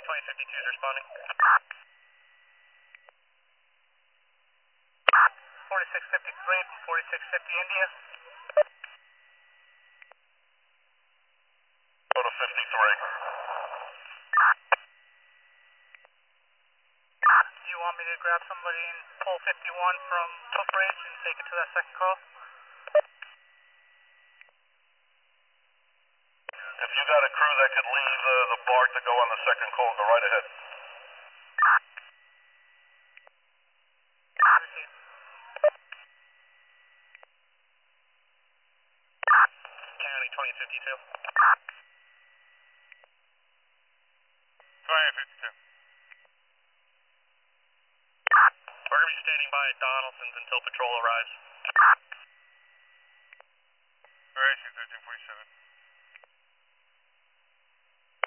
2052 is responding. 4653 from 4650 India. Go to 53. Do you want me to grab somebody in pole 51 from Footbridge and take it to that second call? If you got a crew that could leave the BART to go on the second call, go right ahead. Received. County 2052. 2052. We're going to be standing by at Donaldson's until patrol arrives.